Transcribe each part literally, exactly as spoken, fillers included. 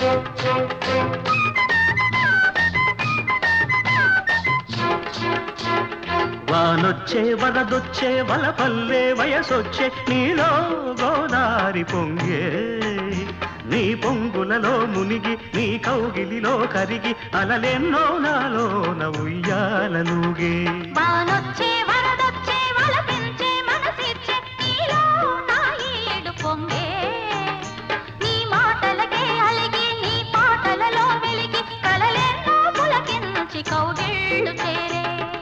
వానొచ్చే వరదొచ్చే వలపల్లే వయసొచ్చే నీలో గోదారి పొంగే నీ పొంగులలో మునిగి నీ కౌగిలిలో కరిగి అలలెన్నో నాలోన ఉయ్యాలలుగే వానొచ్చే వరదొచ్చే వలపించే మనసిచ్చే నీలో నా ఈడు పొంగే నీ మాటలకే అలిగి నీ పాటలలో వెలిగి కలలెన్నో పులకించి కౌగిళ్ళు చేరే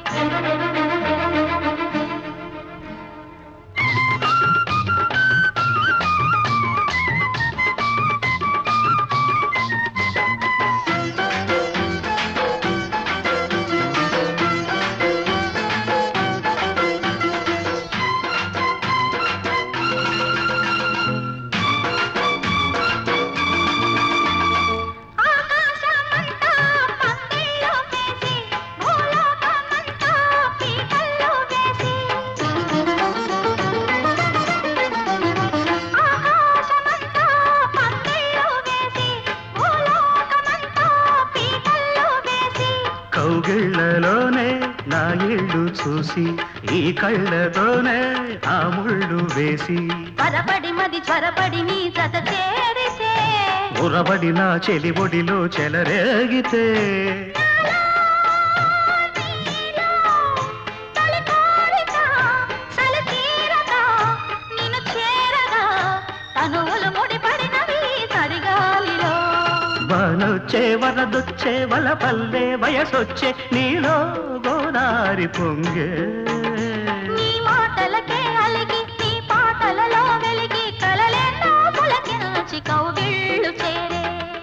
కౌగిళ్ళలోనే నా ఇళ్ళు చూసి ఈ కళ్ళతోనే ఆ ముళ్ళు వేసి పరపడి మది త్వరపడి నీ జత చేరితే ఉరబడి నా చెలిబొడిలో చెలరేగితే వానొచ్చే వరదొచ్చే వలపల్లే వయసొచ్చే నీలో గోదారి పొంగే నీ మాటలకే అలిగి నీ పాటలలో వెలిగి కలలెన్నో పులకించి కౌగిళ్ళు చేరే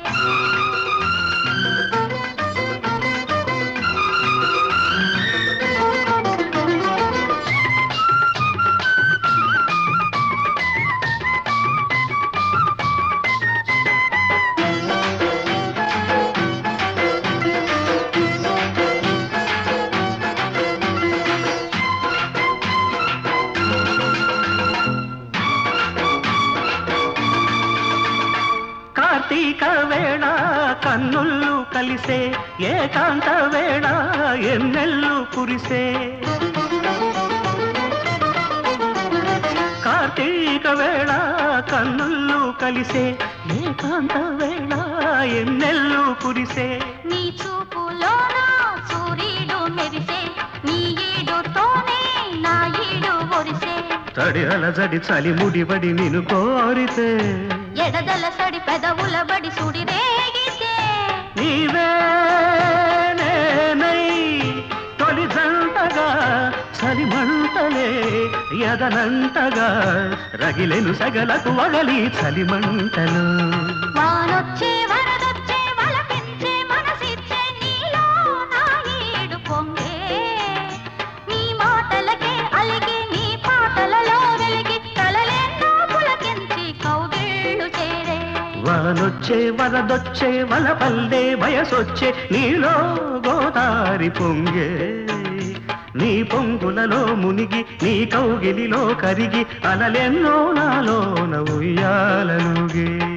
కార్తీక వేళ కన్నుళ్ళు కలిసే ఏకాంత వేళ ఎన్నెల్లు కురిసే కార్తీక వేళ కన్నుళ్ళు కలిసే ఏకాంత వేళ ఎన్నెల్లు కురిసే నీ చూపులోన సూర్యుడు మెరిసే నీ ఈడుతోనే నా ఈడు ఒరిసే తడి అలజడి చలి ముడిబడి నిన్ను కోరితే ఎడదల సడి పెదవుల బడి సుడి రేగితే నీవే నేనై తొలి జంటగా చలిమంటలే ఎదనంటగా రగిలెను సగలకు వగలి చలిమంటలు వానొచ్చే వరదొచ్చే వలపించే మనసిచ్చే నీలో నా ఈడు పొంగే నీ మాటలకే అలిగి నీ పాటలలో వెలిగి కలలెన్నో పులకించి కౌగిళ్ళు చేరే వానొచ్చే వరదొచ్చే వలపల్లే వయసొచ్చే నీలో గోదారి పొంగే నీ పొంగులలో మునిగి నీ కౌగిలిలో కరిగి అలలెన్నో నాలోన ఉయ్యాలలుగే